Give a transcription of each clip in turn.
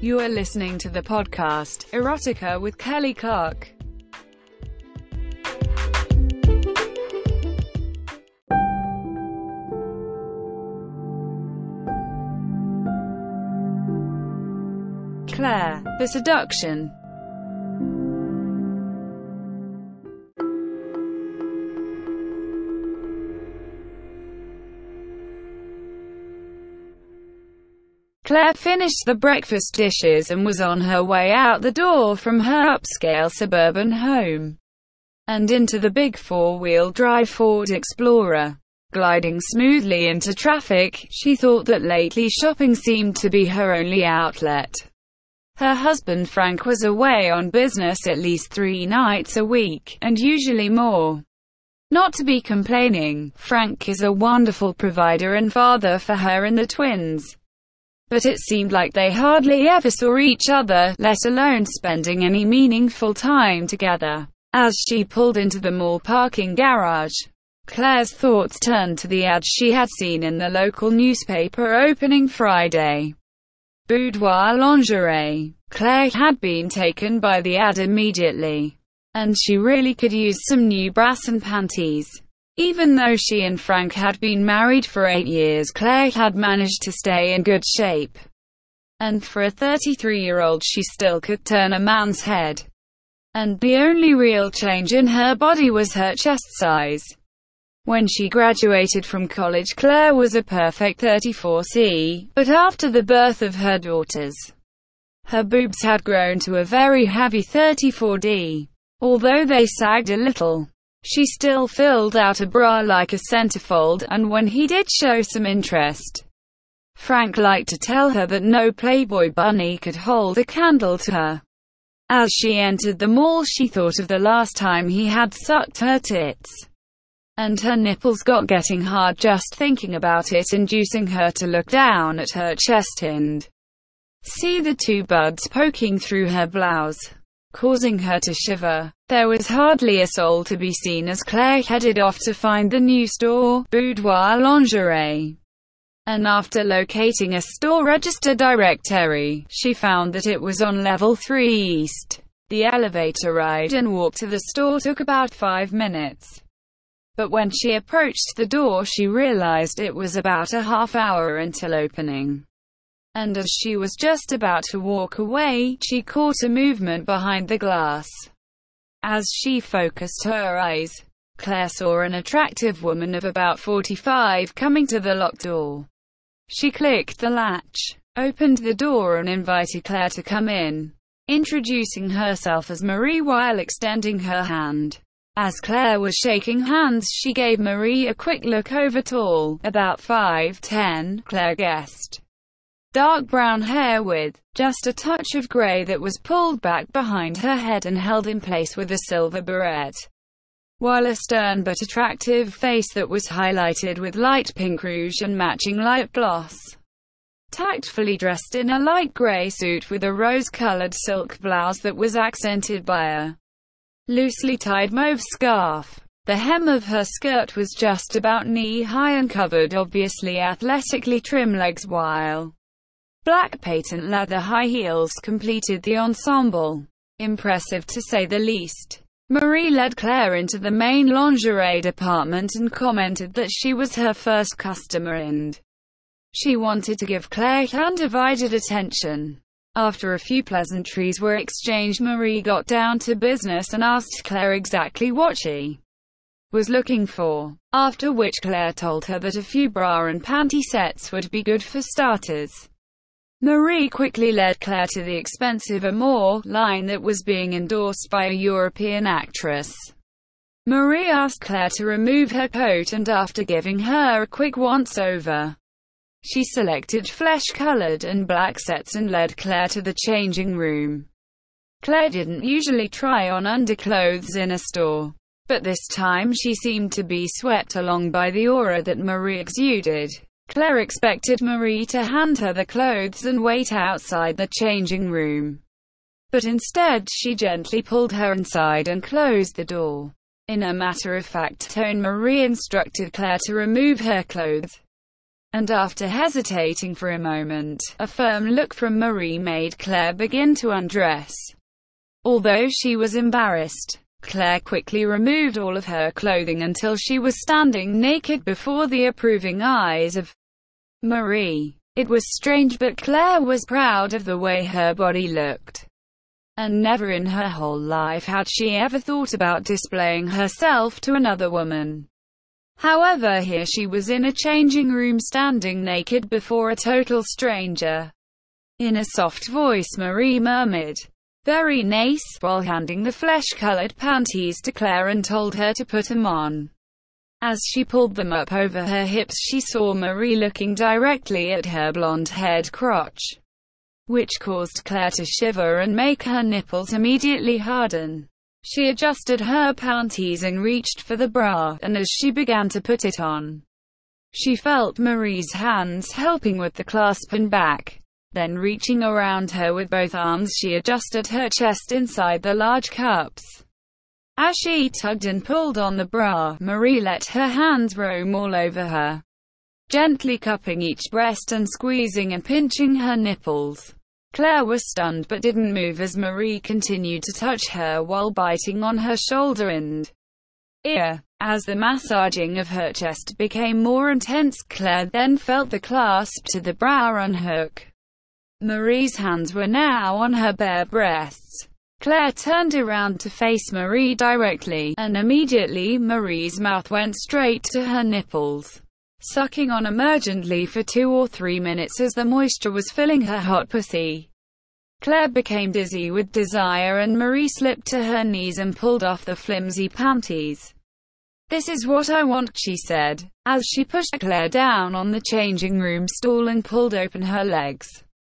You are listening to the podcast, Erotica with Kelly Clark. Claire, The Seduction. Claire finished the breakfast dishes and was on her way out the door from her upscale suburban home and into the big four-wheel drive Ford Explorer. Gliding smoothly into traffic, she thought that lately shopping seemed to be her only outlet. Her husband Frank was away on business at least 3 nights a week, and usually more. Not to be complaining, Frank is a wonderful provider and father for her and the twins. But it seemed like they hardly ever saw each other, let alone spending any meaningful time together. As she pulled into the mall parking garage, Claire's thoughts turned to the ad she had seen in the local newspaper opening Friday. Boudoir lingerie. Claire had been taken by the ad immediately, and she really could use some new bras and panties. Even though she and Frank had been married for 8 years, Claire had managed to stay in good shape. And for a 33-year-old, she still could turn a man's head. And the only real change in her body was her chest size. When she graduated from college, Claire was a perfect 34C, but after the birth of her daughters, her boobs had grown to a very heavy 34D. Although they sagged a little, she still filled out a bra like a centerfold, and when he did show some interest, Frank liked to tell her that no Playboy bunny could hold a candle to her. As she entered the mall, she thought of the last time he had sucked her tits, and her nipples got getting hard just thinking about it, inducing her to look down at her chest and see the 2 buds poking through her blouse, causing her to shiver. There was hardly a soul to be seen as Claire headed off to find the new store, Boudoir Lingerie. And after locating a store register directory, she found that it was on level 3 east. The elevator ride and walk to the store took about 5 minutes. But when she approached the door, she realized it was about a half hour until opening. And as she was just about to walk away, she caught a movement behind the glass. As she focused her eyes, Claire saw an attractive woman of about 45 coming to the locked door. She clicked the latch, opened the door and invited Claire to come in, introducing herself as Marie while extending her hand. As Claire was shaking hands, she gave Marie a quick look over. Tall, about 5'10", Claire guessed. Dark brown hair with just a touch of grey that was pulled back behind her head and held in place with a silver beret, while a stern but attractive face that was highlighted with light pink rouge and matching light gloss. Tactfully dressed in a light grey suit with a rose-colored silk blouse that was accented by a loosely tied mauve scarf. The hem of her skirt was just about knee-high and covered obviously athletically trim legs, while black patent leather high heels completed the ensemble. Impressive to say the least. Marie led Claire into the main lingerie department and commented that she was her first customer and she wanted to give Claire undivided attention. After a few pleasantries were exchanged, Marie got down to business and asked Claire exactly what she was looking for, after which Claire told her that a few bra and panty sets would be good for starters. Marie quickly led Claire to the expensive Amour line that was being endorsed by a European actress. Marie asked Claire to remove her coat and after giving her a quick once-over, she selected flesh-colored and black sets and led Claire to the changing room. Claire didn't usually try on underclothes in a store, but this time she seemed to be swept along by the aura that Marie exuded. Claire expected Marie to hand her the clothes and wait outside the changing room, but instead she gently pulled her inside and closed the door. In a matter-of-fact tone, Marie instructed Claire to remove her clothes. and after hesitating for a moment, a firm look from Marie made Claire begin to undress. Although she was embarrassed, Claire quickly removed all of her clothing until she was standing naked before the approving eyes of Marie. It was strange, but Claire was proud of the way her body looked, and never in her whole life had she ever thought about displaying herself to another woman. However, here she was in a changing room standing naked before a total stranger. In a soft voice, Marie murmured, "Very nice," while handing the flesh-colored panties to Claire and told her to put them on. As she pulled them up over her hips, she saw Marie looking directly at her blonde-haired crotch, which caused Claire to shiver and make her nipples immediately harden. She adjusted her panties and reached for the bra, and as she began to put it on, she felt Marie's hands helping with the clasp and back. Then reaching around her with both arms, she adjusted her chest inside the large cups. As she tugged and pulled on the bra, Marie let her hands roam all over her, gently cupping each breast and squeezing and pinching her nipples. Claire was stunned but didn't move as Marie continued to touch her while biting on her shoulder and ear. As the massaging of her chest became more intense, Claire then felt the clasp to the bra unhook. Marie's hands were now on her bare breasts. Claire turned around to face Marie directly, and immediately Marie's mouth went straight to her nipples, sucking on them urgently for 2 or 3 minutes as the moisture was filling her hot pussy. Claire became dizzy with desire and Marie slipped to her knees and pulled off the flimsy panties. "This is what I want," she said, as she pushed Claire down on the changing room stool and pulled open her legs.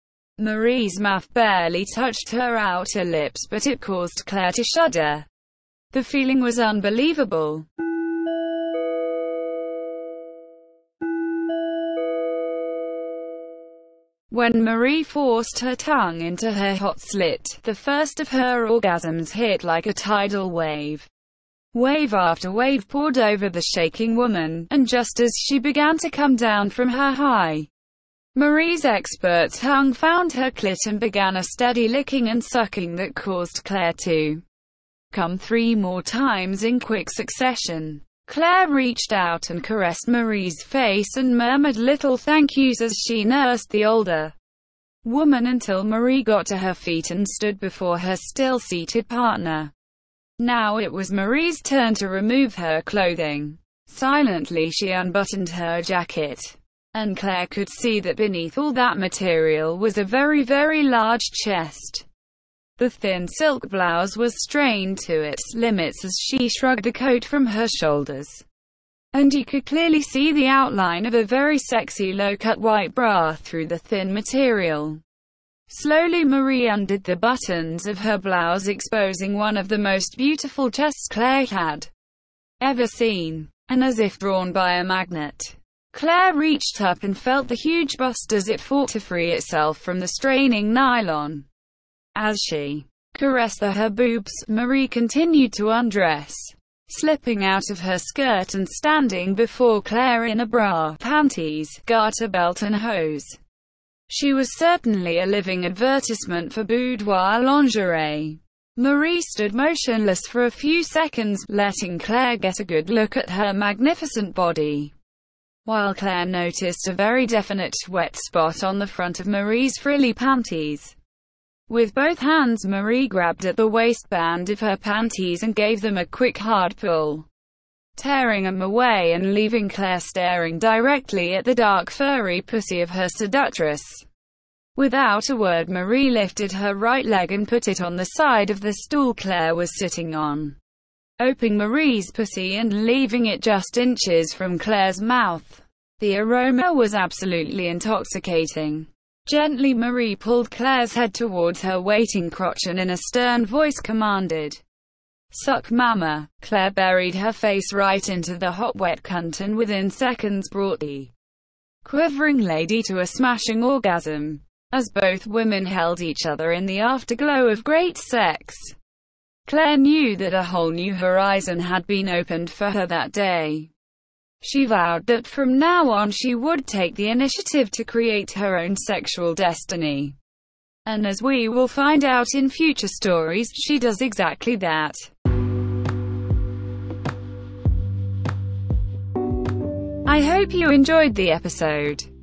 Marie's mouth barely touched her outer lips, but it caused Claire to shudder. The feeling was unbelievable. When Marie forced her tongue into her hot slit, the first of her orgasms hit like a tidal wave. Wave after wave poured over the shaking woman, and just as she began to come down from her high, Marie's expert tongue found her clit and began a steady licking and sucking that caused Claire to come 3 more times in quick succession. Claire reached out and caressed Marie's face and murmured little thank yous as she nursed the older woman until Marie got to her feet and stood before her still-seated partner. Now it was Marie's turn to remove her clothing. Silently she unbuttoned her jacket, and Claire could see that beneath all that material was a very, very large chest. The thin silk blouse was strained to its limits as she shrugged the coat from her shoulders, and you could clearly see the outline of a very sexy low-cut white bra through the thin material. Slowly Marie undid the buttons of her blouse, exposing one of the most beautiful chests Claire had ever seen. And as if drawn by a magnet, Claire reached up and felt the huge bust as it fought to free itself from the straining nylon. As she caressed her boobs, Marie continued to undress, slipping out of her skirt and standing before Claire in a bra, panties, garter belt and hose. She was certainly a living advertisement for boudoir lingerie. Marie stood motionless for a few seconds, letting Claire get a good look at her magnificent body, while Claire noticed a very definite wet spot on the front of Marie's frilly panties. With both hands Marie grabbed at the waistband of her panties and gave them a quick hard pull, tearing them away and leaving Claire staring directly at the dark furry pussy of her seductress. Without a word, Marie lifted her right leg and put it on the side of the stool Claire was sitting on, opening Marie's pussy and leaving it just inches from Claire's mouth. The aroma was absolutely intoxicating. Gently Marie pulled Claire's head towards her waiting crotch and in a stern voice commanded, "Suck mama." Claire buried her face right into the hot wet cunt and within seconds brought the quivering lady to a smashing orgasm. As both women held each other in the afterglow of great sex, Claire knew that a whole new horizon had been opened for her that day. She vowed that from now on she would take the initiative to create her own sexual destiny. And as we will find out in future stories, she does exactly that. I hope you enjoyed the episode.